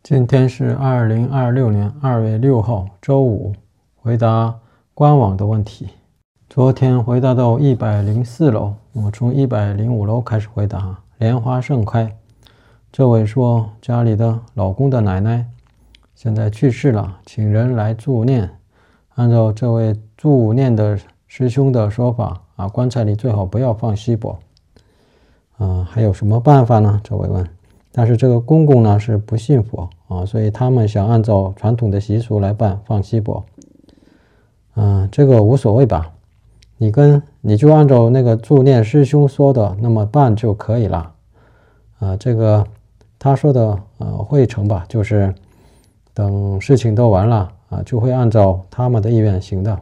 今天是2026年2月6号，周五。回答官网的问题。昨天回答到104楼，我从105楼开始回答。莲花盛开，这位说家里的老公的奶奶现在去世了，请人来助念。按照这位助念的师兄的说法棺材里最好不要放锡箔。还有什么办法呢？这位问。但是这个公公呢是不信佛所以他们想按照传统的习俗来办，放锡箔。这个无所谓吧，你就按照那个助念师兄说的那么办就可以了。这个他说的会成吧，就是等事情都完了就会按照他们的意愿行的。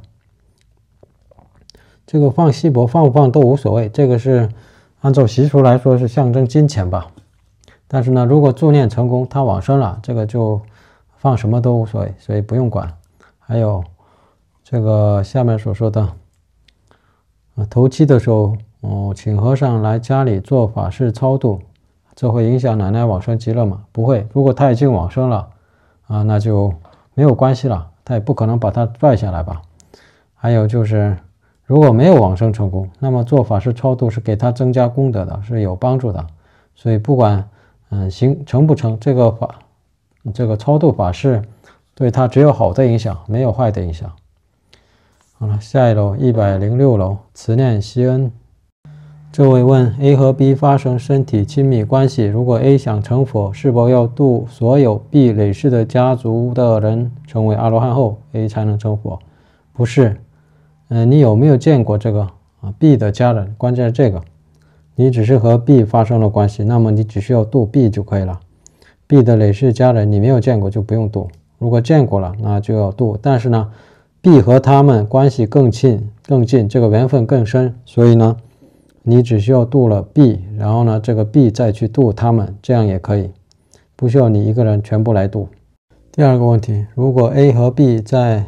这个放锡箔放不放都无所谓，这个是按照习俗来说是象征金钱吧。但是呢，如果助念成功，他往生了，这个就放什么都无所谓，所以不用管。还有这个下面所说的头七的时候请和尚来家里做法事超度，这会影响奶奶往生极乐吗？不会，如果他已经往生了那就没有关系了，他也不可能把他拽下来吧。还有就是如果没有往生成功，那么做法事超度是给他增加功德的，是有帮助的。所以不管成不成，这个超度法事对他只有好的影响，没有坏的影响。好了，下一楼106楼，慈念希恩。这位问 A 和 B 发生身体亲密关系，如果 A 想成佛，是否要度所有 B 累世的家族的人成为阿罗汉后 A 才能成佛？不是。你有没有见过这个B 的家人？关键是这个，你只是和 B 发生了关系，那么你只需要度 B 就可以了。B 的累世家人你没有见过就不用度，如果见过了那就要度。但是呢 B 和他们关系更近，这个缘分更深，所以呢你只需要度了 B， 然后呢这个 B 再去度他们，这样也可以，不需要你一个人全部来度。第二个问题，如果 A 和 B 在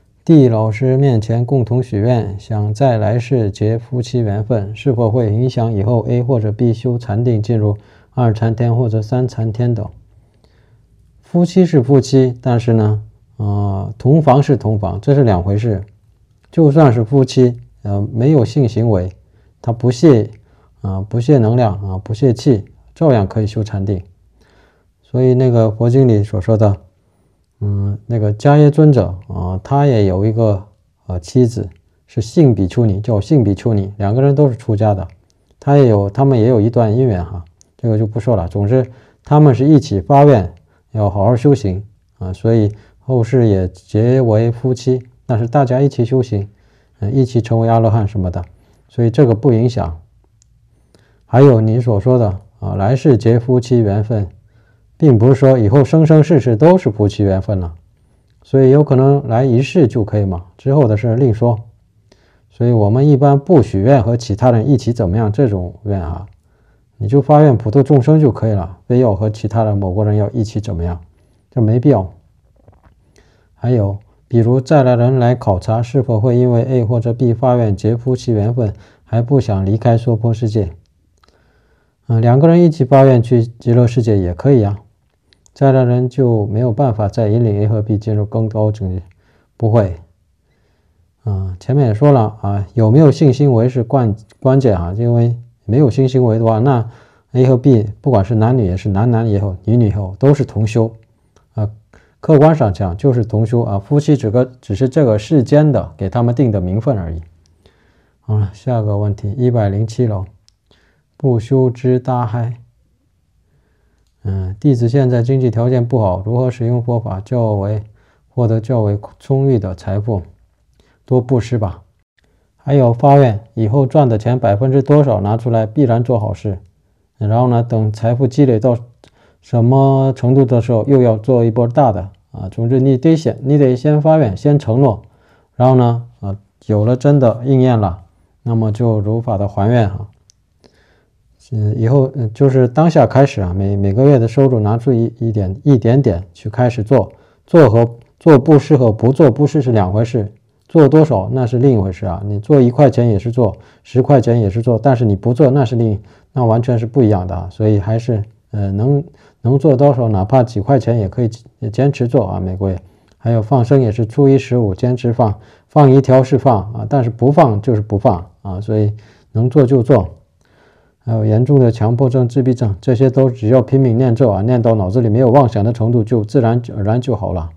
D 老师面前共同许愿，想在来世结夫妻缘分，是否会影响以后 A 或者 B 修禅定进入二禅天或者三禅天等？夫妻是夫妻，但是呢同房是同房，这是两回事。就算是夫妻没有性行为，他不泄能量不泄气，照样可以修禅定。所以那个佛经里所说的那个迦耶尊者他也有一个妻子是性比丘尼，叫性比丘尼，两个人都是出家的，他们也有一段姻缘这个就不说了。总之他们是一起发愿要好好修行所以后世也结为夫妻，但是大家一起修行一起成为阿罗汉什么的，所以这个不影响。还有你所说的来世结夫妻缘分，并不是说以后生生世世都是夫妻缘分了，所以有可能来一世就可以嘛，之后的事另说。所以我们一般不许愿和其他人一起怎么样这种愿你就发愿普度众生就可以了，非要和其他人某个人要一起怎么样，这没必要。还有比如再来人来考察，是否会因为 A 或者 B 发愿结夫妻缘分还不想离开娑婆世界两个人一起发愿去极乐世界也可以再来人就没有办法再引领 A 和 B 进入更高境界，不会前面也说了有没有性行为是关键因为没有性行为的话，那 A 和 B 不管是男女也是男男也好，女女也好，都是同修客观上讲就是同修夫妻只是这个世间的给他们定的名分而已。好了，下个问题107楼，不修之大嗨。弟子现在经济条件不好，如何使用佛法获得较为充裕的财富？多布施吧。还有发愿以后赚的钱多少拿出来，必然做好事。然后呢，等财富积累到什么程度的时候，又要做一波大的总之你得先发愿，先承诺，然后呢有了真的应验了，那么就如法的还愿以后就是当下开始每个月的收入拿出一点点去开始做布施和不做布施是两回事，做多少那是另一回事你做1块钱也是做，10块钱也是做，但是你不做那完全是不一样的所以还是能做多少，哪怕几块钱也可以坚持做啊。玫瑰还有放生也是初一十五坚持放，放一条是放啊，但是不放就是不放啊，所以能做就做。还有严重的强迫症、自闭症，这些都只要拼命念咒啊，念到脑子里没有妄想的程度，就自然而然就好了。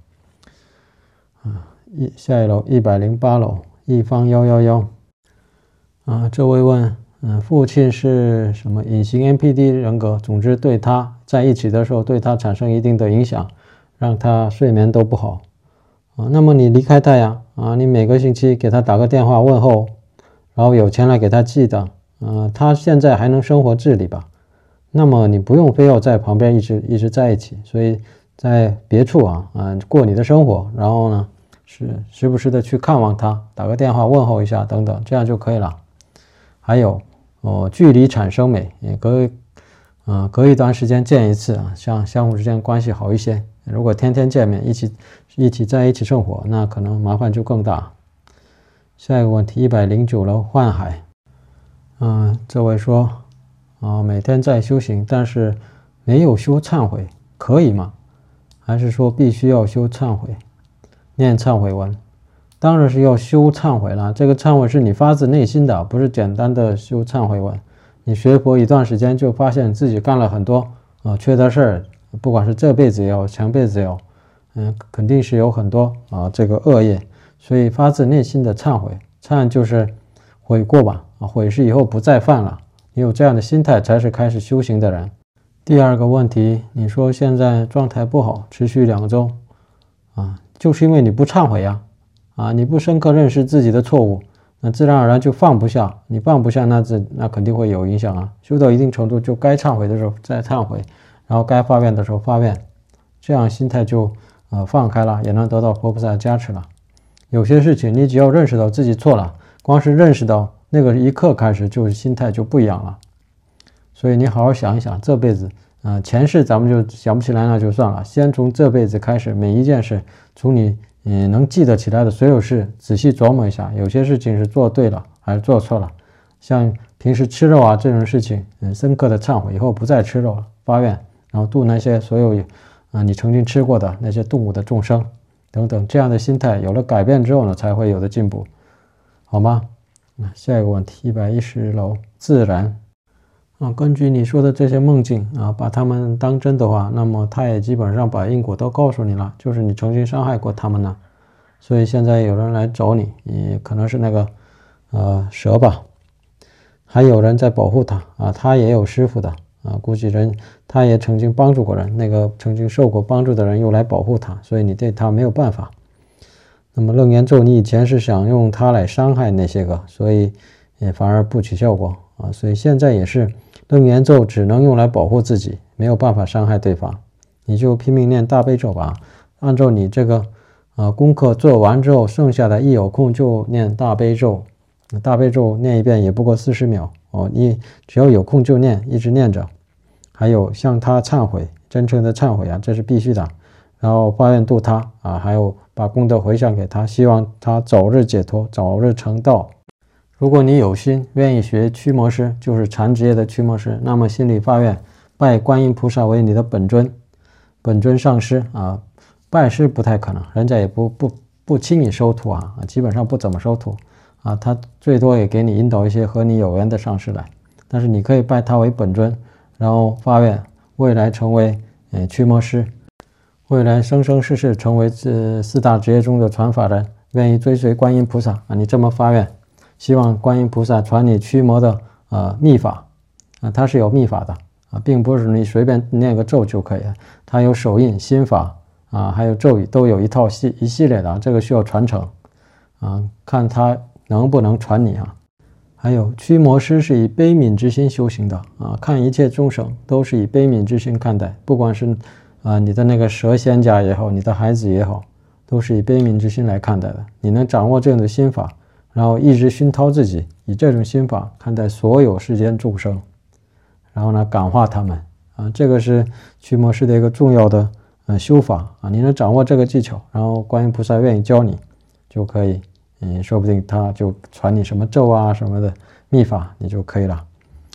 下一楼108楼一方111啊，这位问，父亲是什么隐形 NPD 人格，总之对他在一起的时候对他产生一定的影响，让他睡眠都不好啊。那么你离开他呀啊，你每个星期给他打个电话问候，然后有钱来给他寄的，他现在还能生活自理吧？那么你不用非要在旁边一直在一起，所以在别处过你的生活，然后呢时不时的去看望他，打个电话问候一下等等，这样就可以了。还有距离产生美，也隔一段时间见一次啊，相互之间关系好一些。如果天天见面，一起在一起生活，那可能麻烦就更大。下一个问题109楼幻海，这位说每天在修行，但是没有修忏悔，可以吗？还是说必须要修忏悔，念忏悔文？当然是要修忏悔了，这个忏悔是你发自内心的，不是简单的修忏悔文。你学佛一段时间就发现自己干了很多缺德事儿，不管是这辈子也好，前辈子也好，肯定是有很多这个恶业，所以发自内心的忏悔，忏就是悔过吧，悔是以后不再犯了。你有这样的心态才是开始修行的人。第二个问题，你说现在状态不好，持续2周就是因为你不忏悔呀你不深刻认识自己的错误，那自然而然就放不下。你放不下，那肯定会有影响啊。修到一定程度，就该忏悔的时候再忏悔，然后该发愿的时候发愿，这样心态就放开了，也能得到佛菩萨加持了。有些事情你只要认识到自己错了，光是认识到那个一刻开始，就是心态就不一样了。所以你好好想一想，这辈子前世咱们就想不起来，那就算了。先从这辈子开始，每一件事，从你能记得起来的所有事，仔细琢磨一下，有些事情是做对了还是做错了。像平时吃肉这种事情，深刻的忏悔，以后不再吃肉了，发愿，然后度那些所有你曾经吃过的那些动物的众生等等，这样的心态有了改变之后呢，才会有的进步，好吗？下一个问题110楼自然根据你说的这些梦境把它们当真的话，那么他也基本上把因果都告诉你了，就是你曾经伤害过他们呢。所以现在有人来找你，可能是那个蛇吧，还有人在保护他他也有师傅的估计他也曾经帮助过人，那个曾经受过帮助的人又来保护他，所以你对他没有办法。那么楞严咒你以前是想用它来伤害那些个，所以也反而不起效果所以现在也是楞严咒只能用来保护自己，没有办法伤害对方。你就拼命念大悲咒吧，按照你这个功课做完之后，剩下的一有空就念大悲咒。大悲咒念一遍也不过40秒你只要有空就念，一直念着。还有向他忏悔，真诚的忏悔这是必须的。然后发愿度他还有把功德回向给他，希望他早日解脱，早日成道。如果你有心愿意学驱魔师，就是禅职业的驱魔师，那么心里发愿拜观音菩萨为你的本尊上师拜师不太可能，人家也不轻易收徒基本上不怎么收徒他最多也给你引导一些和你有缘的上师来，但是你可以拜他为本尊，然后发愿未来成为驱魔师，未来生生世世成为4大职业中的传法人，愿意追随观音菩萨你这么发愿，希望观音菩萨传你驱魔的秘法它是有秘法的并不是你随便念个咒就可以了，它有手印、心法还有咒语，都有一系列的这个需要传承看他能不能传你还有驱魔师是以悲悯之心修行的看一切众生都是以悲悯之心看待，不管是你的那个蛇仙家也好，你的孩子也好，都是以悲悯之心来看待的。你能掌握这样的心法，然后一直熏陶自己，以这种心法看待所有世间众生，然后呢感化他们这个是驱魔师的一个重要的修法你能掌握这个技巧，然后观音菩萨愿意教你，就可以说不定他就传你什么咒什么的秘法，你就可以了。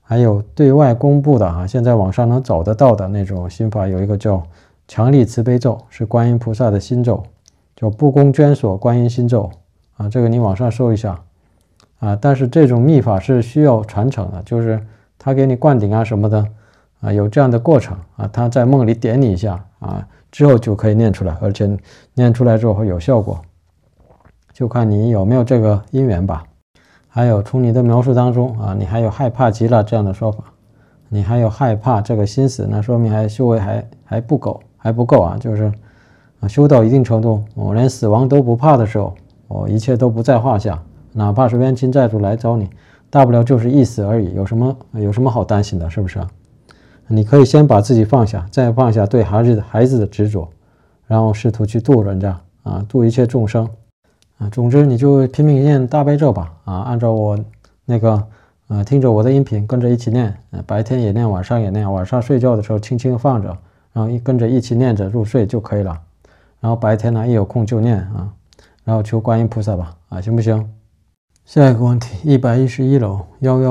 还有对外公布的啊，现在网上能找得到的那种心法，有一个叫强力慈悲咒，是观音菩萨的心咒，叫不公捐所观音心咒啊，这个你网上搜一下啊。但是这种秘法是需要传承的，就是他给你灌顶啊什么的啊，有这样的过程啊，他在梦里点你一下啊，之后就可以念出来，而且念出来之后会有效果，就看你有没有这个因缘吧。还有从你的描述当中啊，你还有害怕极了这样的说法，你还有害怕这个心思，那说明修为还不够啊，就是修到一定程度，我连死亡都不怕的时候，一切都不在话下，哪怕是冤亲债主来找你，大不了就是一死而已，有什么好担心的，是不是啊？你可以先把自己放下，再放下对孩子的执着，然后试图去度人家啊，度一切众生啊。总之你就拼命念大悲咒吧啊，按照我那个听着我的音频跟着一起念，白天也念，晚上也念，晚上睡觉的时候轻轻放着，然后跟着一起念着入睡就可以了。然后白天呢一有空就念啊，然后求观音菩萨吧啊，行不行？下一个问题，111楼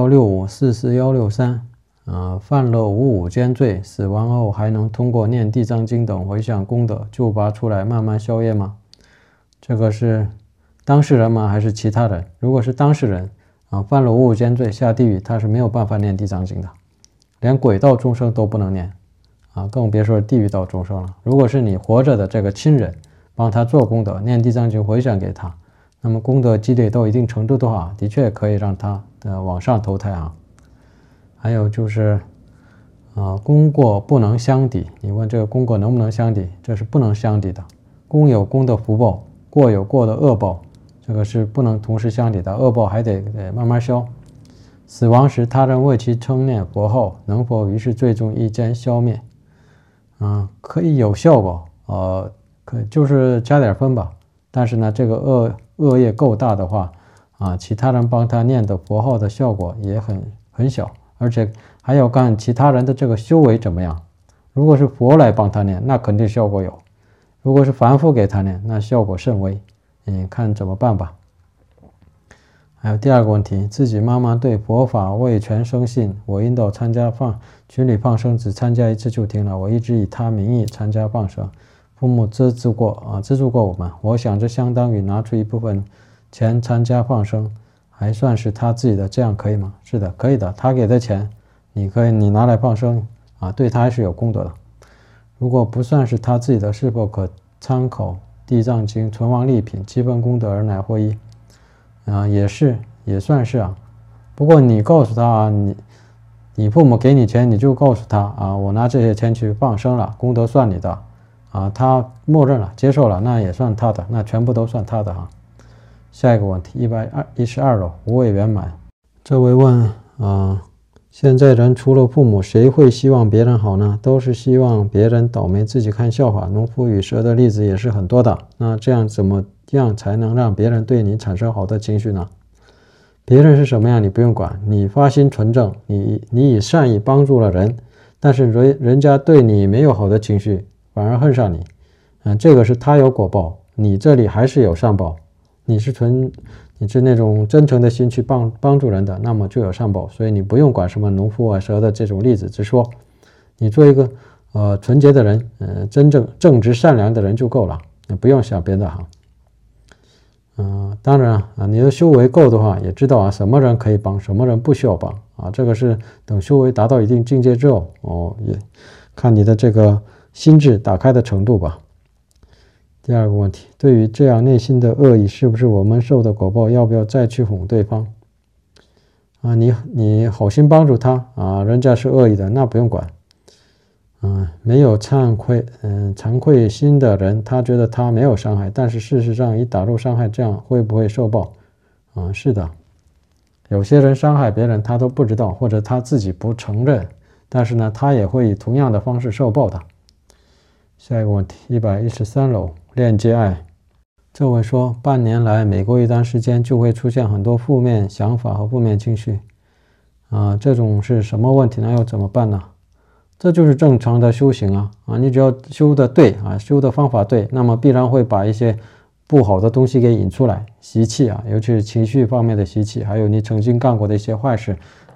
11654463。犯了55间罪，死亡后还能通过念地藏经等回向功德救拔出来慢慢消业吗？这个是当事人吗？还是其他人？如果是当事人犯了55间罪下地狱，他是没有办法念地藏经的，连轨道众生都不能念更别说地狱道众生了。如果是你活着的这个亲人帮他做功德，念地藏经回向给他，那么功德积累到一定程度的话，的确可以让他往上投胎啊。还有就是功过不能相抵，你问这个功过能不能相抵？这是不能相抵的。功有功的福报，过有过的恶报，这个是不能同时相抵的，恶报还得慢慢消。死亡时他人为其称念佛号，能否于是最终一间消灭？可以有效果，就是加点分吧。但是呢，这个恶业够大的话其他人帮他念的佛号的效果也很小。而且还要看其他人的这个修为怎么样。如果是佛来帮他念，那肯定效果有；如果是凡夫给他念，那效果甚微。看怎么办吧。还有第二个问题，自己妈妈对佛法未全生信，我引导参加群里放生，只参加一次就停了。我一直以他名义参加放生，父母资助过我们，我想这相当于拿出一部分钱参加放生，还算是他自己的，这样可以吗？是的，可以的。他给的钱，你拿来放生对他还是有功德的。如果不算是他自己的，是否可参考地藏经存亡利品7分功德而乃获益？也算是不过你告诉他你父母给你钱，你就告诉他我拿这些钱去放生了，功德算你的他默认了，接受了，那也算他的，那全部都算他的下一个问题，112楼无畏圆满。这位问现在人除了父母，谁会希望别人好呢？都是希望别人倒霉，自己看笑话。农夫与蛇的例子也是很多的。那这样怎么样才能让别人对你产生好的情绪呢？别人是什么样你不用管，你发心纯正，你以善意帮助了人，但是人家对你没有好的情绪，反而恨上你这个是他有果报，你这里还是有善报。你是那种真诚的心去帮助人的，那么就有善报。所以你不用管什么农夫蛇的这种例子，只说你做一个纯洁的人，真正正直善良的人就够了，你不用想别的当然你的修为够的话，也知道什么人可以帮，什么人不需要帮这个是等修为达到一定境界之后也看你的这个心智打开的程度吧。第二个问题，对于这样内心的恶意，是不是我们受的果报？要不要再去哄对方你好心帮助他人家是恶意的，那不用管没有惭愧心的人，他觉得他没有伤害，但是事实上已打入伤害，这样会不会受报是的，有些人伤害别人他都不知道，或者他自己不承认，但是呢他也会以同样的方式受报的。下一个问题，113楼链接爱。这位说，半年来每过一段时间就会出现很多负面想法和负面情绪这种是什么问题呢？要怎么办呢？这就是正常的修行你只要修的对修的方法对，那么必然会把一些不好的东西给引出来，习气尤其是情绪方面的习气，还有你曾经干过的一些坏事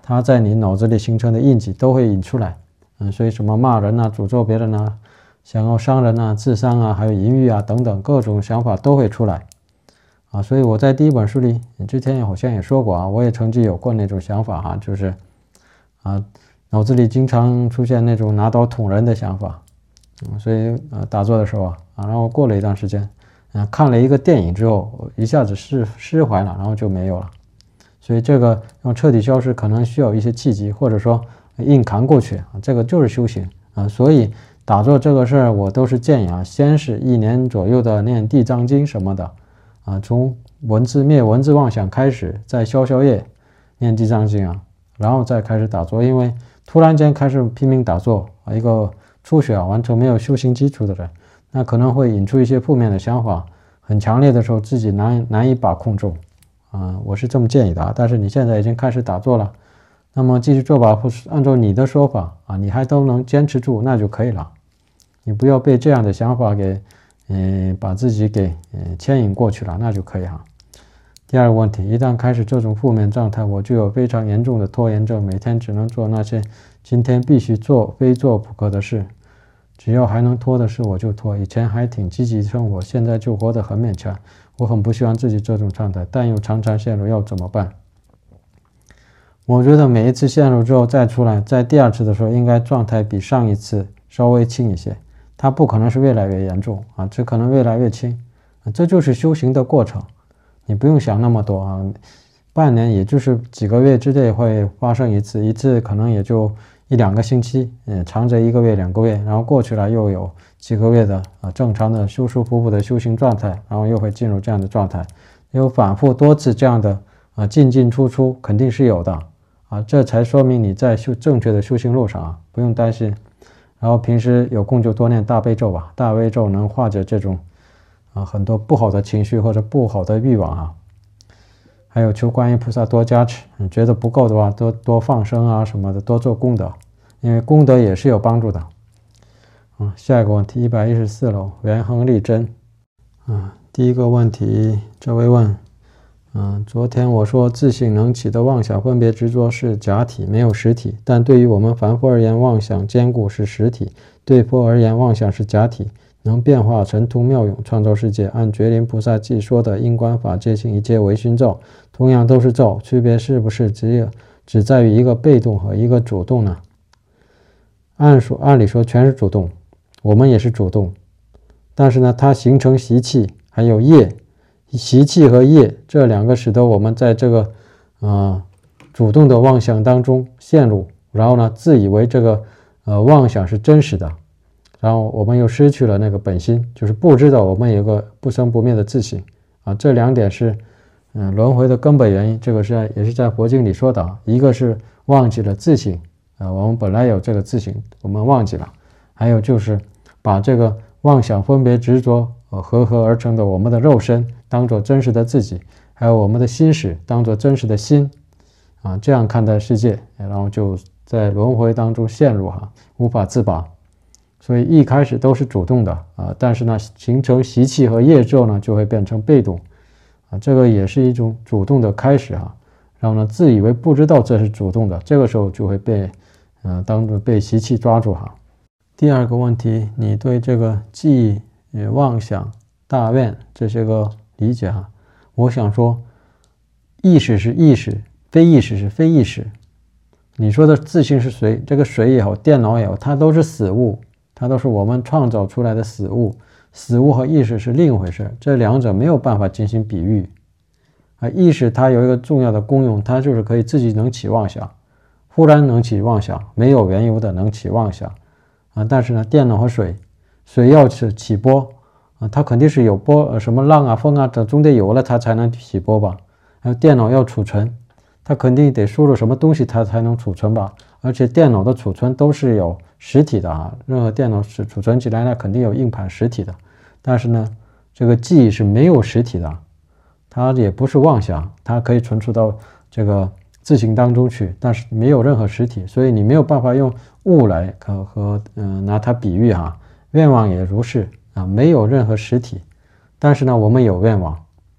它在你脑子里形成的印记都会引出来。所以什么骂人啊、诅咒别人啊、想要伤人啊、自伤啊，还有淫欲啊等等各种想法都会出来。所以我在第一本书里之前好像也说过我也曾经有过那种想法就是脑子里经常出现那种拿刀捅人的想法。所以打坐的时候然后过了一段时间看了一个电影之后，一下子释怀了，然后就没有了。所以这个要彻底消失，可能需要一些契机，或者说硬扛过去这个就是修行所以打坐这个事儿，我都是建议先是1年左右的念地藏经什么的从灭文字妄想开始，再消业念地藏经然后再开始打坐。因为突然间开始拼命打坐一个初学完全没有修行基础的人，那可能会引出一些负面的想法，很强烈的时候自己难以把控住我是这么建议的但是你现在已经开始打坐了，那么继续做吧，或是按照你的说法你还都能坚持住，那就可以了。你不要被这样的想法给把自己给牵引过去了，那就可以第二个问题，一旦开始这种负面状态，我就有非常严重的拖延症，每天只能做那些今天必须做非做不可的事，只要还能拖的事我就拖。以前还挺积极生活，现在就活得很勉强。我很不喜欢自己这种状态，但又常常陷入，要怎么办？我觉得每一次陷入之后再出来，在第二次的时候应该状态比上一次稍微轻一些，它不可能是越来越严重只可能越来越轻这就是修行的过程。你不用想那么多半年也就是几个月之内会发生一次可能也就1-2个星期长则1个月2个月，然后过去了又有几个月的正常的舒舒服服的修行状态，然后又会进入这样的状态，有反复多次这样的进进出出肯定是有的这才说明你在正确的修行路上不用担心。然后平时有空就多念大悲咒吧，大悲咒能化解这种很多不好的情绪或者不好的欲望还有求观音菩萨多加持，觉得不够的话多放生什么的，多做功德，因为功德也是有帮助的下一个问题114楼元亨利真第一个问题，这位问昨天我说自性能起的妄想分别执着是假体，没有实体，但对于我们凡夫而言，妄想坚固是实体，对佛而言妄想是假体，能变化神通妙用创造世界。按觉林菩萨既说的因观法界性一切唯心造，同样都是造，区别是不是只在于一个被动和一个主动呢？按理说全是主动，我们也是主动，但是呢它形成习气还有业，习气和业这2个使得我们在这个主动的妄想当中陷入，然后呢自以为这个妄想是真实的，然后我们又失去了那个本心，就是不知道我们有个不生不灭的自性这2点是轮回的根本原因。这个也是在佛经里说的一个是忘记了自性我们本来有这个自性我们忘记了，还有就是把这个妄想分别执着合而成的我们的肉身当作真实的自己，还有我们的心识当作真实的心这样看待世界，然后就在轮回当中陷入无法自拔。所以一开始都是主动的但是呢形成习气和业之后呢就会变成被动这个也是一种主动的开始然后呢自以为不知道这是主动的，这个时候就会被当作被习气抓住第二个问题，你对这个记忆、妄想、大愿这些个理解我想说，意识是意识，非意识是非意识。你说的自性是水，这个水也好，电脑也好，它都是死物，它都是我们创造出来的死物。死物和意识是另一回事，这2者没有办法进行比喻意识它有一个重要的功用，它就是可以自己能起妄想，忽然能起妄想，没有缘由的能起妄想但是呢电脑和水要起波它肯定是有波什么浪风这总得有了它才能起波吧。还有电脑要储存，它肯定得输入什么东西它才能储存吧，而且电脑的储存都是有实体的任何电脑是储存起来呢肯定有硬盘实体的，但是呢这个记忆是没有实体的，它也不是妄想，它可以存储到这个自性当中去，但是没有任何实体，所以你没有办法用物来拿它比喻愿望也如是没有任何实体，但是呢我们有愿望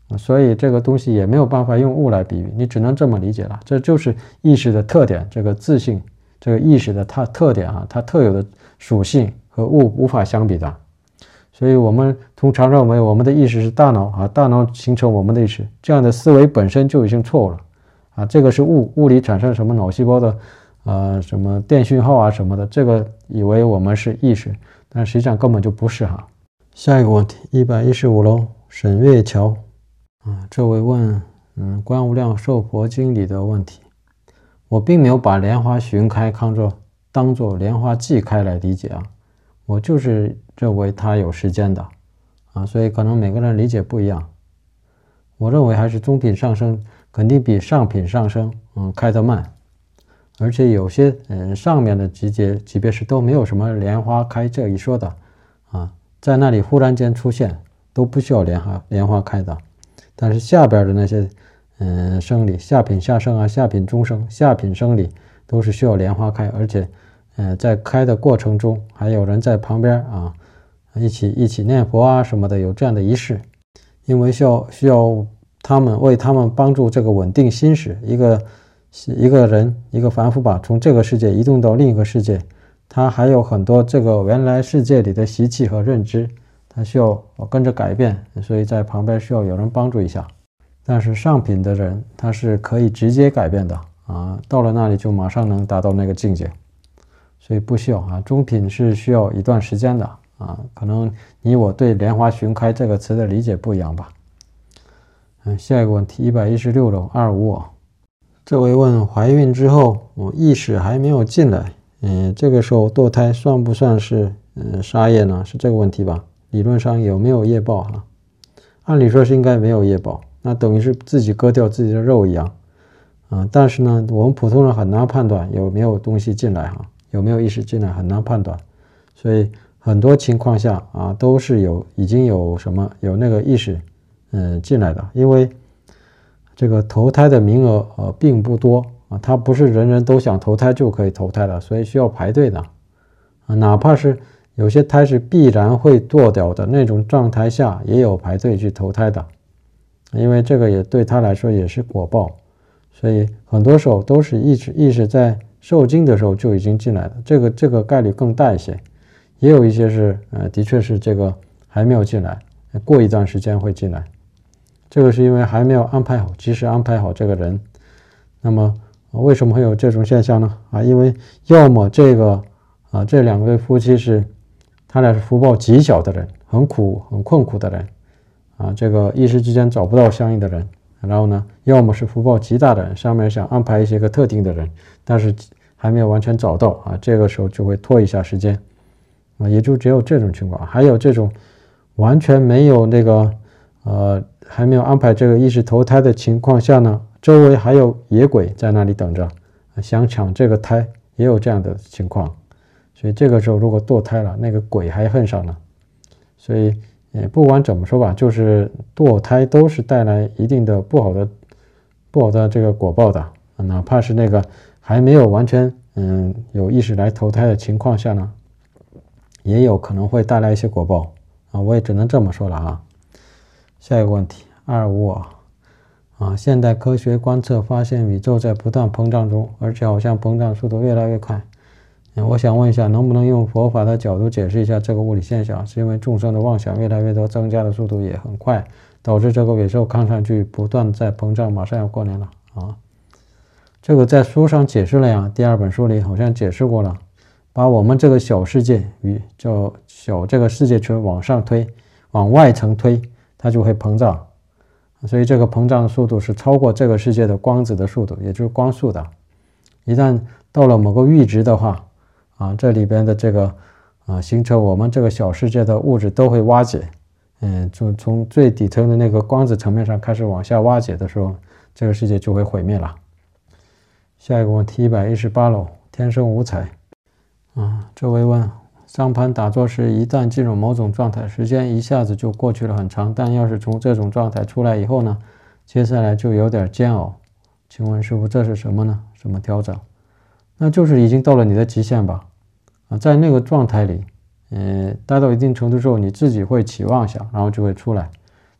所以这个东西也没有办法用物来比喻，你只能这么理解了。这就是意识的特点，这个自性，这个意识的它特点它特有的属性和物无法相比的。所以我们通常认为我们的意识是大脑大脑形成我们的意识，这样的思维本身就已经错误了这个是物理产生什么脑细胞的什么电讯号什么的，这个以为我们是意识，但实际上根本就不是下一个问题115楼沈月桥这位问观无量寿佛经里的问题，我并没有把莲花寻开当作莲花季开来理解我就是认为它有时间的所以可能每个人理解不一样。我认为还是中品上升肯定比上品上升开得慢，而且有些上面的级别是都没有什么莲花开这一说的在那里忽然间出现都不需要莲花开的。但是下边的那些生理，下品下生下品中生，下品生理都是需要莲花开，而且在开的过程中还有人在旁边一起念佛什么的，有这样的仪式，因为需要他们为他们帮助这个稳定心识。一个人一个凡夫吧，从这个世界移动到另一个世界，他还有很多这个原来世界里的习气和认知，他需要跟着改变，所以在旁边需要有人帮助一下。但是上品的人他是可以直接改变的到了那里就马上能达到那个境界，所以不需要中品是需要一段时间的可能你我对莲花寻开这个词的理解不一样吧。下一个问题116楼25这位问怀孕之后我意识还没有进来这个时候堕胎算不算是杀业呢？是这个问题吧？理论上有没有业报按理说是应该没有业报，那等于是自己割掉自己的肉一样但是呢我们普通人很难判断有没有东西进来有没有意识进来很难判断，所以很多情况下都是已经有那个意识进来的，因为这个投胎的名额并不多它不是人人都想投胎就可以投胎的，所以需要排队的哪怕是有些胎是必然会堕掉的那种状态下也有排队去投胎的，因为这个也对他来说也是果报，所以很多时候都是意识在受精的时候就已经进来的，这个概率更大一些。也有一些是的确是这个还没有进来，过一段时间会进来，这个是因为还没有安排好，及时安排好这个人。那么为什么会有这种现象呢因为要么这两对夫妻他俩是福报极小的人，很困苦的人这个一时之间找不到相应的人，然后呢要么是福报极大的人，上面想安排一些个特定的人，但是还没有完全找到这个时候就会拖一下时间也就只有这种情况。还有这种完全没有那个还没有安排这个意识投胎的情况下呢，周围还有野鬼在那里等着想抢这个胎，也有这样的情况。所以这个时候如果堕胎了，那个鬼还恨上了。所以不管怎么说吧，就是堕胎都是带来一定的不好的这个果报的哪怕是那个还没有完全有意识来投胎的情况下呢，也有可能会带来一些果报我也只能这么说了下一个问题255现代科学观测发现宇宙在不断膨胀中，而且好像膨胀速度越来越快我想问一下，能不能用佛法的角度解释一下这个物理现象？是因为众生的妄想越来越多，增加的速度也很快，导致这个宇宙看上去不断在膨胀，马上要过年了这个在书上解释了呀，第2本书里好像解释过了，把我们这个小世界小这个世界圈往上推，往外层推，它就会膨胀，所以这个膨胀的速度是超过这个世界的光子的速度，也就是光速的。一旦到了某个阈值的话这里边的这个形成我们这个小世界的物质都会瓦解从最底层的那个光子层面上开始往下瓦解的时候，这个世界就会毁灭了。下一个问题118楼天生五彩这位问上盘打坐时一旦进入某种状态，时间一下子就过去了很长，但要是从这种状态出来以后呢，接下来就有点煎熬，请问师父这是什么呢？什么调整？那就是已经到了你的极限吧在那个状态里待到一定程度之后，你自己会起妄想，然后就会出来。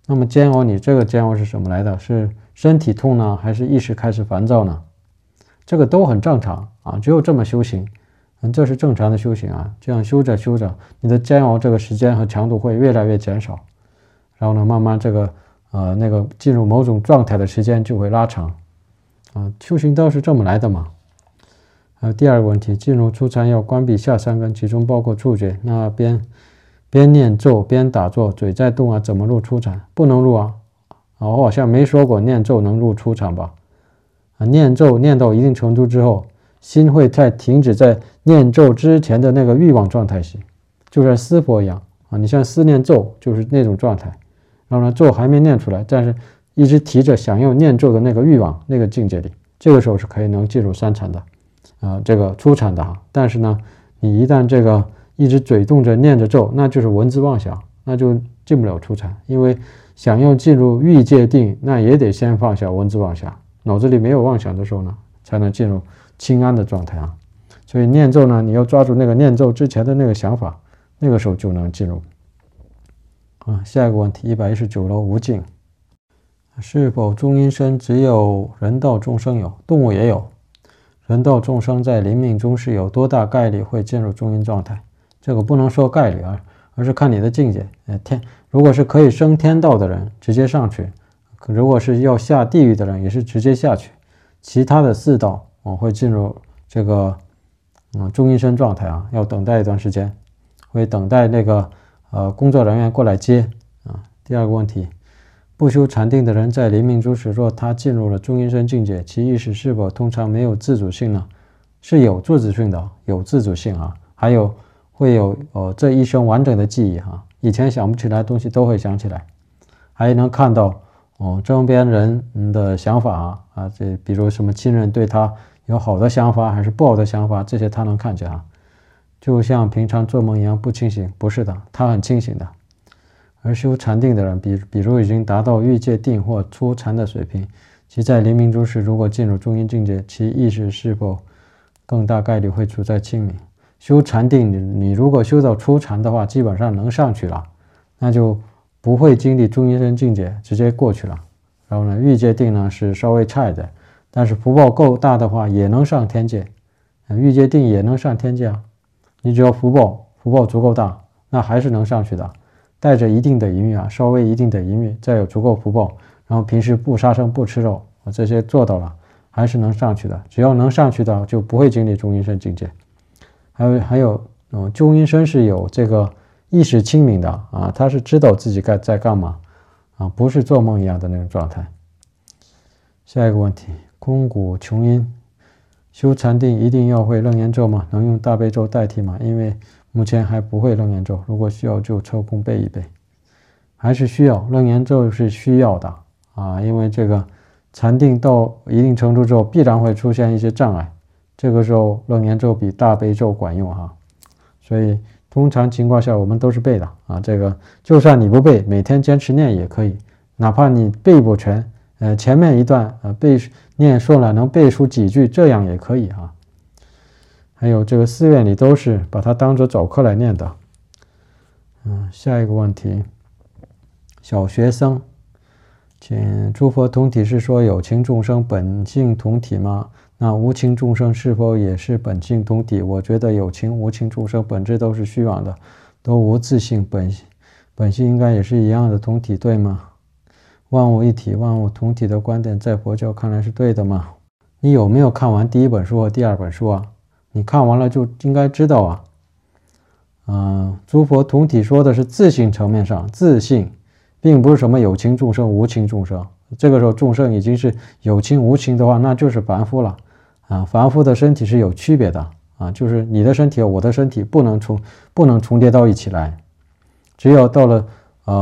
那么煎熬，你这个煎熬是什么来的？是身体痛呢，还是意识开始烦躁呢？这个都很正常啊，只有这么修行，这是正常的修行啊。这样修着修着，你的煎熬这个时间和强度会越来越减少，然后呢，慢慢这个进入某种状态的时间就会拉长啊。修行都是这么来的嘛。第二个问题，进入初禅要关闭下三根，其中包括触觉，那边念咒边打坐，嘴在动啊，怎么入初禅？不能入啊！我好像没说过念咒能入初禅吧？念咒念到一定程度之后，心会停止在念咒之前的那个欲望状态时，就像思佛一样啊，你像思念咒就是那种状态，然后呢咒还没念出来，但是一直提着想要念咒的那个欲望，那个境界里，这个时候是可以能进入三禅的，这个初禅的哈。但是呢，你一旦这个一直嘴动着念着咒，那就是文字妄想，那就进不了初禅，因为想要进入欲界定，那也得先放下文字妄想，脑子里没有妄想的时候呢，才能进入清安的状态啊。所以念咒呢，你要抓住那个念咒之前的那个想法，那个时候就能进入。下一个问题，119楼无尽，是否中阴身只有人道众生有，动物也有？人道众生在临命中是有多大概率会进入中阴状态？这个不能说概率啊，而是看你的境界。如果是可以升天道的人，直接上去；如果是要下地狱的人，也是直接下去。其他的4道会进入这个中阴身状态啊，要等待一段时间，会等待那个工作人员过来接啊。第二个问题，不修禅定的人在临命终时，若他进入了中阴身境界，其意识是否通常没有自主性呢？是有自主性的，有自主性啊，还有会有这一生完整的记忆哈，以前想不起来的东西都会想起来，还能看到周边人的想法啊，这比如什么亲人对他有好的想法还是不好的想法，这些他能看见啊，就像平常做梦一样不清醒，不是的，他很清醒的。而修禅定的人，比如已经达到欲界定或初禅的水平，其在临命终时如果进入中阴境界，其意识是否更大概率会处在清明？修禅定，你如果修到初禅的话，基本上能上去了，那就不会经历中阴身境界，直接过去了。然后呢，欲界定呢是稍微差一点，但是福报够大的话，也能上天界。欲界定也能上天界啊，你只要福报足够大，那还是能上去的。带着一定的淫欲啊，稍微一定的淫欲，再有足够福报，然后平时不杀生不吃肉，这些做到了，还是能上去的。只要能上去的，就不会经历中阴身境界。还有中阴身是有这个意识清明的啊，他是知道自己在干嘛啊，不是做梦一样的那种状态。下一个问题，空谷穷阴，修禅定一定要会楞严咒吗？能用大悲咒代替吗？因为目前还不会楞严咒，如果需要就抽空背一背。还是需要，楞严咒是需要的啊，因为这个禅定到一定程度之后，必然会出现一些障碍，这个时候楞严咒比大悲咒管用哈。所以通常情况下我们都是背的啊，这个就算你不背，每天坚持念也可以，哪怕你背不全，前面一段念顺了能背出几句，这样也可以啊。还有这个寺院里都是把它当作早课来念的。下一个问题，小学生，请诸佛同体是说有情众生本性同体吗？那无情众生是否也是本性同体？我觉得有情无情众生本质都是虚妄的，都无自性，本性应该也是一样的同体，对吗？万物一体万物同体的观点在佛教看来是对的吗？你有没有看完第1本书和第2本书啊？你看完了就应该知道啊。诸佛同体说的是自性层面上，自性并不是什么有情众生无情众生，这个时候众生已经是有情无情的话，那就是凡夫了啊。凡夫的身体是有区别的啊，就是你的身体和我的身体不能重叠到一起来，只有到了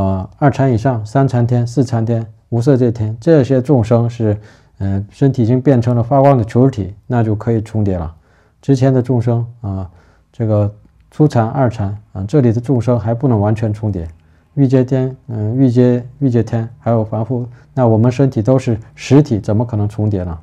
2禅以上，3禅天4禅天无色界天，这些众生是身体已经变成了发光的球体，那就可以重叠了。之前的众生这个初禅2禅这里的众生还不能完全重叠。欲界天欲界天还有凡夫，那我们身体都是实体，怎么可能重叠呢？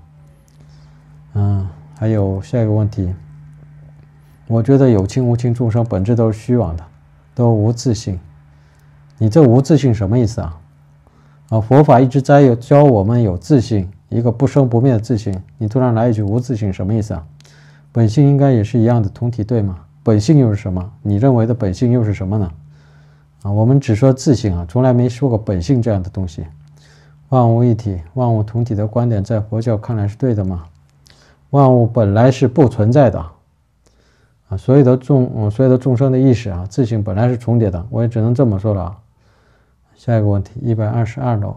还有下一个问题，我觉得有情无情众生本质都是虚妄的，都无自性。你这无自性什么意思啊？ 佛法一直在教我们有自信，一个不生不灭的自信，你突然来一句无自信，什么意思啊？本性应该也是一样的同体对吗？本性又是什么？你认为的本性又是什么呢？我们只说自性啊，从来没说过本性这样的东西。万物一体，万物同体的观点在佛教看来是对的吗？万物本来是不存在的所有的众生的意识啊，自性本来是重叠的，我也只能这么说了啊。下一个问题，122楼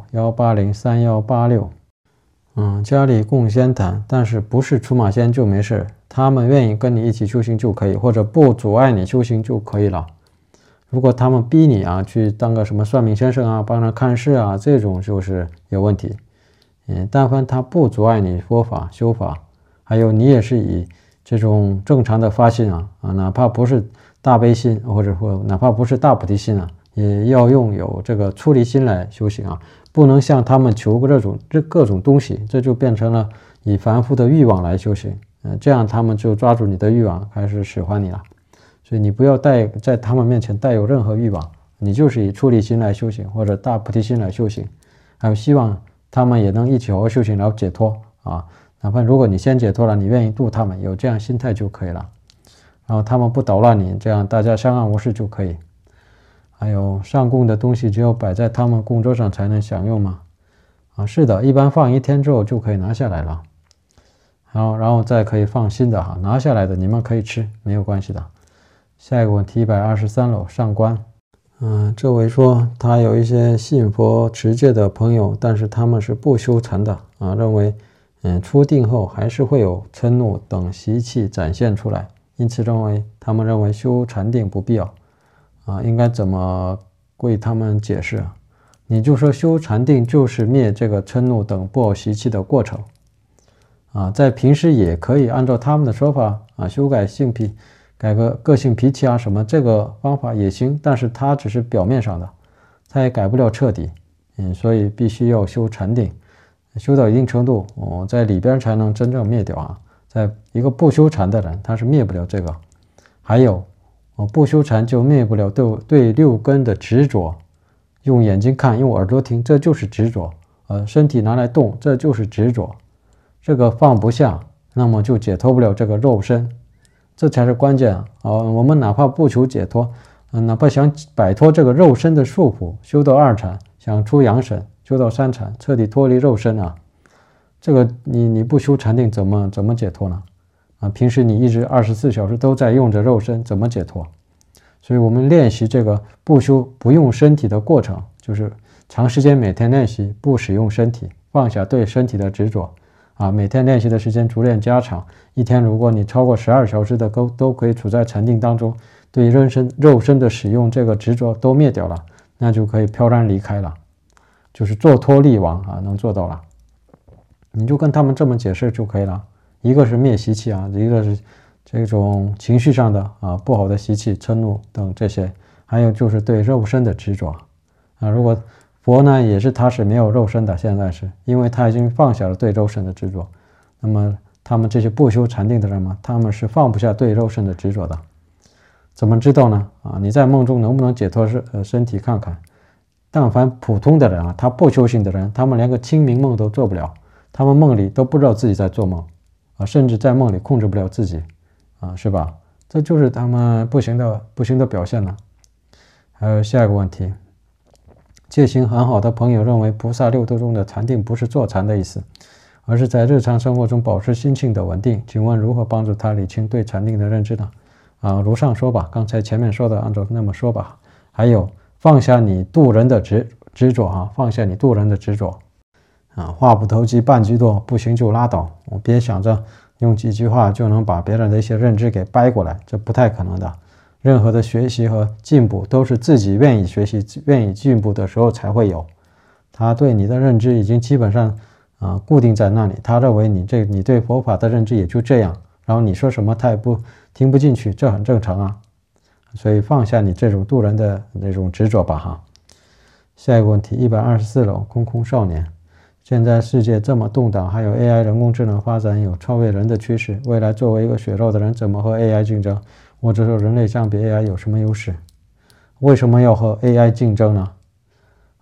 1803186，家里供仙坛，但是不是出马仙就没事，他们愿意跟你一起修行就可以，或者不阻碍你修行就可以了。如果他们逼你啊去当个什么算命先生啊，帮人看事啊，这种就是有问题。但凡他不阻碍你佛法修法，还有你也是以这种正常的发心哪怕不是大悲心，或者说哪怕不是大菩提心也要有这个出离心来修行不能向他们求各种东西，这就变成了以凡夫的欲望来修行。这样他们就抓住你的欲望开始使唤你了。所以你不要在他们面前带有任何欲望，你就是以出离心来修行，或者大菩提心来修行，还有希望他们也能一起好好修行，然后解脱哪怕如果你先解脱了，你愿意度他们，有这样心态就可以了。然后他们不捣乱你，这样大家相安无事就可以。还有上供的东西只有摆在他们供桌上才能享用吗？是的，一般放1天之后就可以拿下来了。然后再可以放新的拿下来的你们可以吃，没有关系的。下一个问题123楼上官，这位说他有一些信佛持戒的朋友，但是他们是不修禅的认为出定后还是会有嗔怒等习气展现出来，因此他们认为修禅定不必要应该怎么为他们解释你就说修禅定就是灭这个嗔怒等不好习气的过程在平时也可以按照他们的说法修改改个个性脾气什么，这个方法也行，但是它只是表面上的，它也改不了彻底所以必须要修禅定，修到一定程度在里边才能真正灭掉在一个不修禅的人他是灭不了这个。还有不修禅就灭不了对6根的执着，用眼睛看，用耳朵听，这就是执着身体拿来动，这就是执着，这个放不下，那么就解脱不了这个肉身，这才是关键我们哪怕不求解脱哪怕想摆脱这个肉身的束缚，修到2禅，想出阳神，修到3禅，彻底脱离肉身这个你不修禅定怎么解脱呢平时你一直24小时都在用着肉身，怎么解脱？所以我们练习这个不用身体的过程，就是长时间每天练习不使用身体，放下对身体的执着每天练习的时间逐渐加长，一天如果你超过12小时的都可以处在禅定当中，对肉身的使用这个执着都灭掉了，那就可以飘然离开了，就是做脱力王能做到了。你就跟他们这么解释就可以了，一个是灭习气一个是这种情绪上的不好的习气嗔怒等这些，还有就是对肉身的执着如果佛呢也是他是没有肉身的，现在是因为他已经放下了对肉身的执着，那么他们这些不修禅定的人嘛，他们是放不下对肉身的执着的。怎么知道呢你在梦中能不能解脱身体看看，但凡普通的人他不修行的人，他们连个清明梦都做不了，他们梦里都不知道自己在做梦甚至在梦里控制不了自己是吧？这就是他们不行的表现了。还有下一个问题，戒行很好的朋友认为菩萨6度中的禅定不是坐禅的意思，而是在日常生活中保持心性的稳定，请问如何帮助他理清对禅定的认知呢？如上说吧，刚才前面说的按照那么说吧。还有放下你渡人的执着放下你渡人的执着话不投机半句多，不行就拉倒，别想着用几句话就能把别人的一些认知给掰过来，这不太可能的。任何的学习和进步都是自己愿意学习愿意进步的时候才会有，他对你的认知已经基本上固定在那里，他认为你对佛法的认知也就这样，然后你说什么他也听不进去，这很正常所以放下你这种渡人的那种执着吧下一个问题124楼空少年，现在世界这么动荡，还有 AI 人工智能发展有超越人的趋势，未来作为一个血肉的人怎么和 AI 竞争，或者说人类相比 AI 有什么优势？为什么要和 AI 竞争呢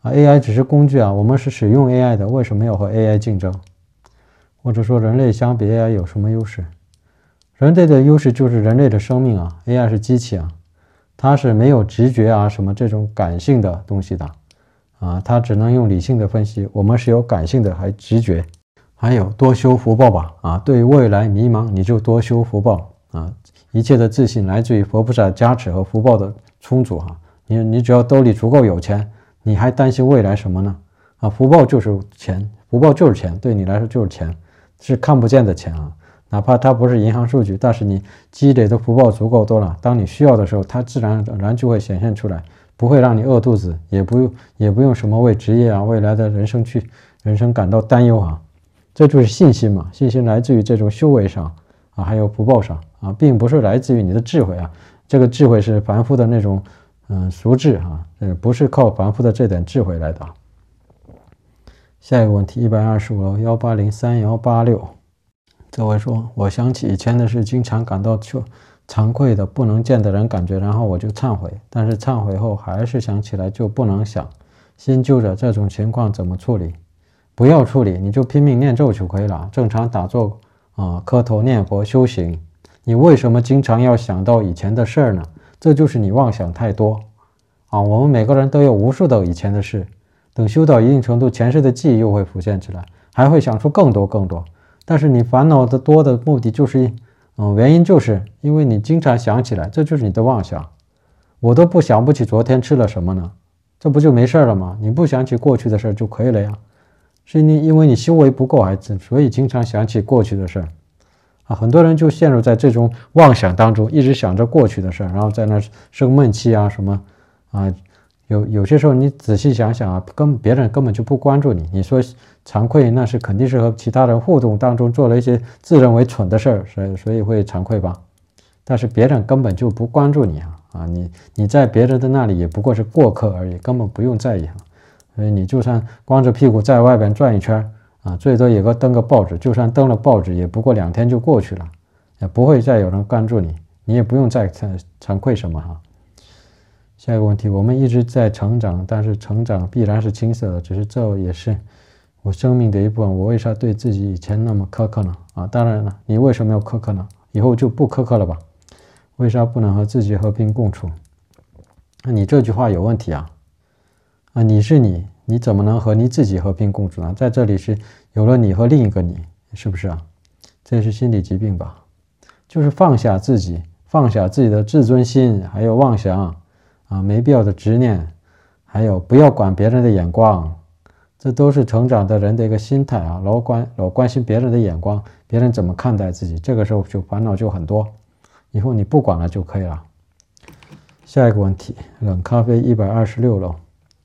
AI 只是工具啊，我们是使用 AI 的，为什么要和 AI 竞争？或者说人类相比 AI 有什么优势？人类的优势就是人类的生命啊 ，AI 是机器啊，它是没有直觉啊什么这种感性的东西的啊，它只能用理性的分析，我们是有感性的，还直觉。还有多修福报吧啊，对于未来迷茫你就多修福报啊，一切的自信来自于佛菩萨加持和福报的充足哈。你只要兜里足够有钱，你还担心未来什么呢？啊，福报就是钱，福报就是钱，对你来说就是钱，是看不见的钱啊。哪怕它不是银行数据，但是你积累的福报足够多了，当你需要的时候，它自然而然就会显现出来，不会让你饿肚子，也不用什么为职业啊、未来的人生感到担忧啊。这就是信心嘛，信心来自于这种修为上啊，还有福报上啊，并不是来自于你的智慧啊。这个智慧是凡夫的那种俗智啊，不是靠凡夫的这点智慧来的。下一个问题125楼1803186，这位说，我想起以前的事，经常感到惭愧的不能见的人感觉，然后我就忏悔，但是忏悔后还是想起来就不能想，心揪着，这种情况怎么处理？不要处理，你就拼命念咒就可以了，正常打坐啊，磕头念佛修行。你为什么经常要想到以前的事儿呢？这就是你妄想太多啊。我们每个人都有无数的以前的事，等修到一定程度，前世的记忆又会浮现起来，还会想出更多。但是你烦恼的多的目的就是原因就是因为你经常想起来，这就是你的妄想。我都想不起昨天吃了什么呢，这不就没事了吗？你不想起过去的事就可以了呀。是因为你修为不够，所以经常想起过去的事儿啊。很多人就陷入在这种妄想当中，一直想着过去的事儿，然后在那生闷气啊什么啊。有些时候你仔细想想啊，别人根本就不关注你。你说惭愧，那是肯定是和其他人互动当中做了一些自认为蠢的事儿，所以会惭愧吧。但是别人根本就不关注你啊，你在别人的那里也不过是过客而已，根本不用在意所以你就算光着屁股在外边转一圈啊，最多也登个报纸，就算登了报纸，也不过2天就过去了，也不会再有人关注你，你也不用再惭愧什么下一个问题，我们一直在成长，但是成长必然是青涩的，只是这也是我生命的一部分，我为啥对自己以前那么苛刻呢？当然了，你为什么要苛刻呢？以后就不苛刻了吧？为啥不能和自己和平共处？那你这句话有问题啊！你是你怎么能和你自己和平共处呢？在这里是有了你和另一个你，是不是啊？这是心理疾病吧？就是放下自己的自尊心，还有妄想没必要的执念，还有不要管别人的眼光，这都是成长的人的一个心态啊！老关心别人的眼光，别人怎么看待自己，这个时候就烦恼就很多。以后你不管了就可以了。下一个问题，冷咖啡126楼。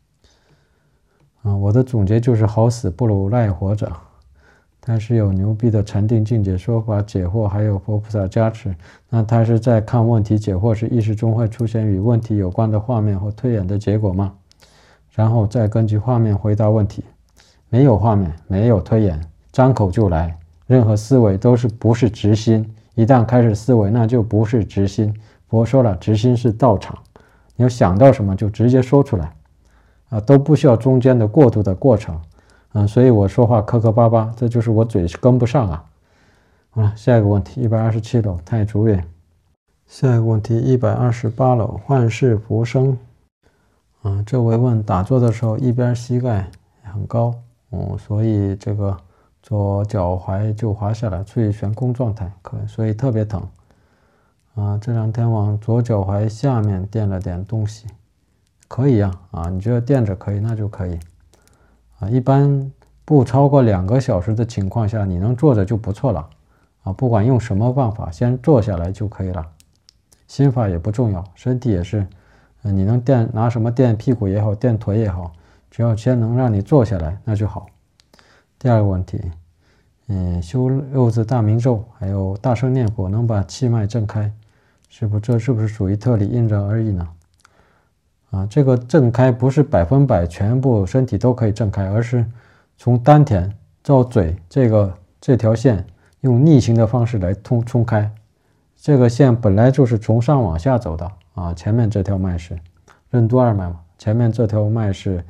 我的总结就是好死不如赖活着，但是有牛逼的禅定境界说法解惑，还有佛菩萨加持，那他是在看问题解惑时，意识中会出现与问题有关的画面或推演的结果吗？然后再根据画面回答问题。没有画面，没有推演，张口就来，任何思维都不是直心，一旦开始思维，那就不是直心。佛说了，直心是道场，你要想到什么就直接说出来都不需要中间的过渡的过程所以我说话磕磕巴巴，这就是我嘴跟不上下一个问题127楼太竹院。下一个问题128楼幻世浮生这位问打坐的时候一边膝盖很高所以这个左脚踝就滑下来，处于悬空状态，所以特别疼这2天往左脚踝下面垫了点东西，可以你觉得垫着可以那就可以一般不超过2个小时的情况下，你能坐着就不错了不管用什么办法，先坐下来就可以了。心法也不重要，身体也是你能拿什么垫屁股也好，垫腿也好，只要先能让你坐下来那就好。第二个问题修6字大明咒还有大声念佛能把气脉震开，这是不是属于特例，因人而异呢？这个震开不是100%全部身体都可以震开，而是从丹田到嘴这条线用逆行的方式来冲开。这个线本来就是从上往下走的前面这条脉是任督二脉嘛，前面这条脉是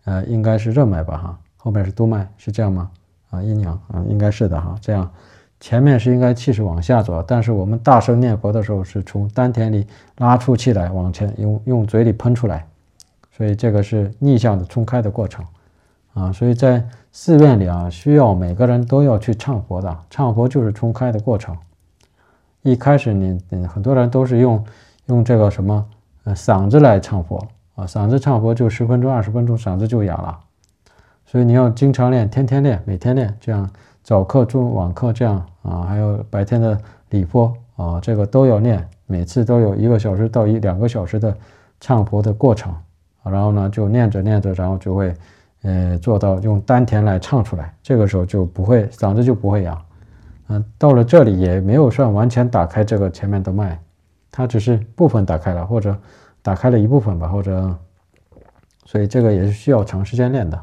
应该是任脉吧哈，后面是督脉，是这样吗？阴阳应该是的哈，这样前面是应该气是往下走，但是我们大声念佛的时候是从丹田里拉出气来，往前用嘴里喷出来，所以这个是逆向的冲开的过程所以在寺院里需要每个人都要去唱佛的，唱佛就是冲开的过程。一开始很多人都是用这个什么嗓子来唱佛嗓子唱佛就10分钟20分钟嗓子就哑了，所以你要经常练，天天练，每天练，这样早课中晚课这样还有白天的礼佛这个都要练，每次都有1个小时到2个小时的唱佛的过程然后呢就念着念着，然后就会做到用丹田来唱出来，这个时候就不会嗓子就不会哑到了这里也没有算完全打开这个前面的脉，它只是部分打开了，或者打开了一部分吧，或者所以这个也是需要长时间练的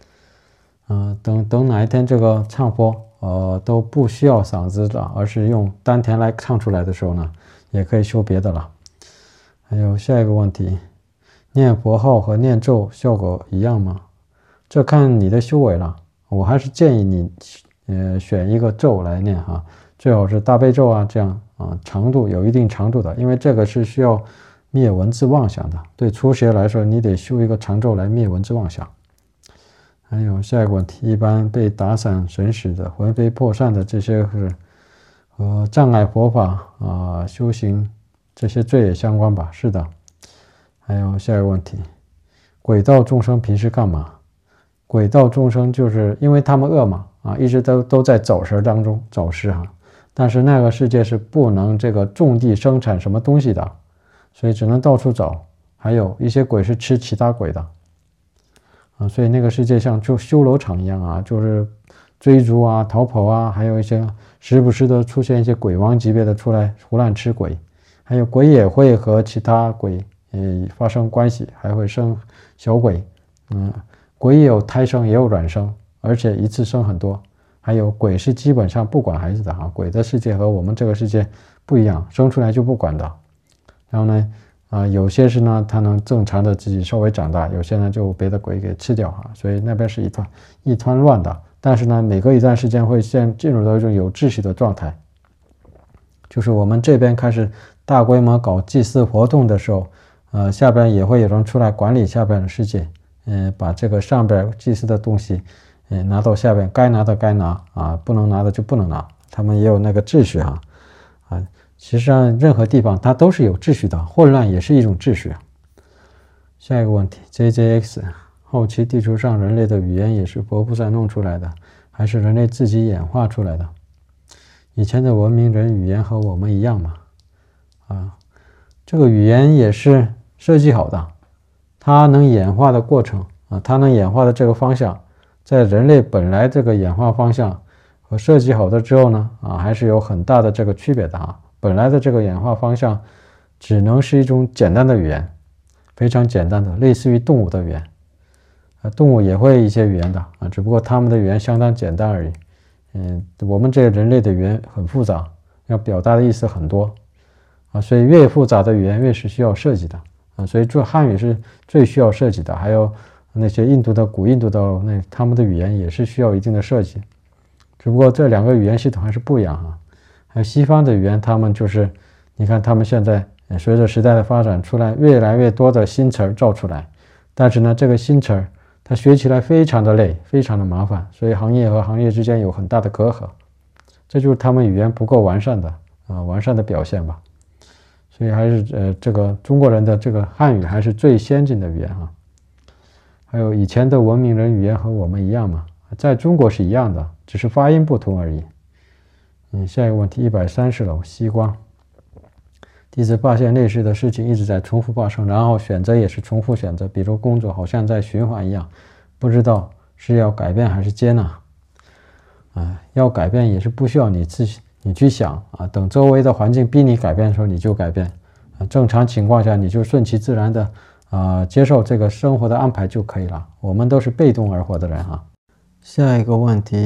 等哪一天这个唱佛都不需要嗓子了，而是用丹田来唱出来的时候呢，也可以修别的了。还有下一个问题，念佛号和念咒效果一样吗？这看你的修为了，我还是建议你选一个咒来念最好是大悲咒这样长度有一定长度的，因为这个是需要灭文字妄想的，对初学来说你得修一个长咒来灭文字妄想。还有下一个问题，一般被打散神识的魂飞魄散的这些是和障碍佛法修行这些罪也相关吧？是的。还有下一个问题，鬼道众生平时干嘛？鬼道众生就是因为他们恶嘛一直都在走神当中走失但是那个世界是不能这个种地生产什么东西的，所以只能到处走，还有一些鬼是吃其他鬼的所以那个世界像就修罗场一样就是追逐逃跑还有一些时不时的出现一些鬼王级别的出来胡乱吃鬼，还有鬼也会和其他鬼发生关系，还会生小鬼鬼也有胎生也有卵生，而且一次生很多，还有鬼是基本上不管孩子的鬼的世界和我们这个世界不一样，生出来就不管的。然后呢有些是呢他能正常的自己稍微长大，有些呢就别的鬼给吃掉所以那边是一团乱的。但是呢每隔一段时间会先进入到一种有秩序的状态，就是我们这边开始大规模搞祭祀活动的时候下边也会有人出来管理下边的世界把这个上边祭祀的东西拿到下边，该拿的该拿不能拿的就不能拿，他们也有那个秩序其实上任何地方它都是有秩序的，混乱也是一种秩序下一个问题 JJX， 后期地球上人类的语言也是佛菩萨弄出来的，还是人类自己演化出来的？以前的文明人语言和我们一样吗？这个语言也是设计好的，它能演化的过程它能演化的这个方向，在人类本来这个演化方向和设计好的之后呢还是有很大的这个区别的本来的这个演化方向只能是一种简单的语言，非常简单的，类似于动物的语言动物也会一些语言的只不过他们的语言相当简单而已我们这个人类的语言很复杂，要表达的意思很多所以越复杂的语言越是需要设计的所以做汉语是最需要设计的，还有那些印度的古印度的他们的语言也是需要一定的设计，只不过这两个语言系统还是不一样还有西方的语言，他们就是你看他们现在随着时代的发展出来越来越多的新词造出来，但是呢这个新词它学起来非常的累，非常的麻烦，所以行业和行业之间有很大的隔阂，这就是他们语言不够完善的表现吧。所以还是这个中国人的这个汉语还是最先进的语言还有以前的文明人语言和我们一样吗？在中国是一样的，只是发音不同而已。下一个问题130楼西瓜，弟子发现类似的事情一直在重复发生，然后选择也是重复选择，比如工作好像在循环一样，不知道是要改变还是接纳要改变也是不需要你去想等周围的环境逼你改变的时候你就改变正常情况下你就顺其自然的接受这个生活的安排就可以了，我们都是被动而活的人下一个问题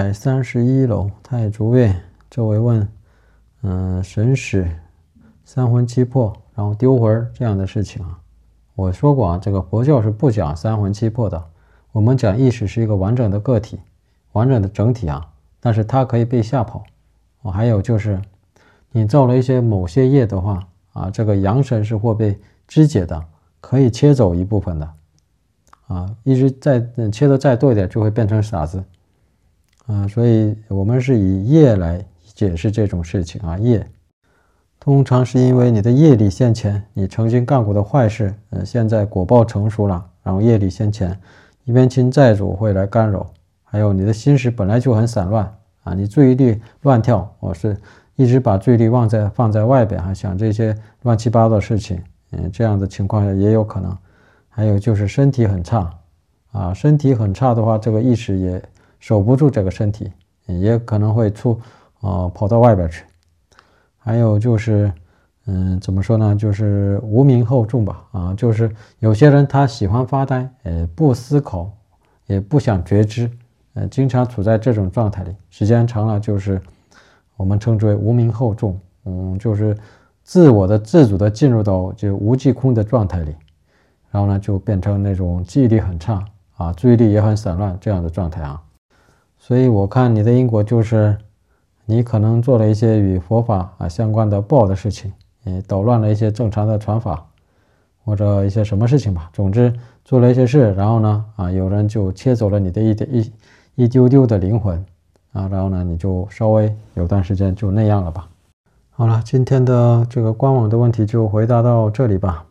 131楼太竹月，这位问神使三魂七魄然后丢魂这样的事情我说过这个佛教是不讲三魂七魄的我们讲意识是一个完整的个体，完整的整体啊，但是它可以被吓跑。还有就是你造了一些某些业的话啊，这个阳神是会被肢解的，可以切走一部分的啊，一直切的再多一点就会变成傻子啊，所以我们是以业来解释这种事情啊，业通常是因为你的业力现前，你曾经干过的坏事，现在果报成熟了，然后业力现前，冤亲债主会来干扰，还有你的心识本来就很散乱啊，你注意力乱跳，是一直把注意力放在外边，还想这些乱七八糟的事情，这样的情况下也有可能。还有就是身体很差啊，身体很差的话，这个意识也守不住这个身体，也可能会跑到外边去。还有就是怎么说呢，就是无名厚重吧啊，就是有些人他喜欢发呆，不思考，也不想觉知，经常处在这种状态里，时间长了就是我们称之为无名厚重，就是自我的自主的进入到就无记空的状态里，然后呢就变成那种记忆力很差啊，注意力也很散乱这样的状态啊。所以我看你的因果就是你可能做了一些与佛法相关的不好的事情，捣乱了一些正常的传法，或者一些什么事情吧。总之做了一些事，然后呢有人就切走了你的一丢丢的灵魂啊，然后呢你就稍微有段时间就那样了吧。好了，今天的这个官网的问题就回答到这里吧。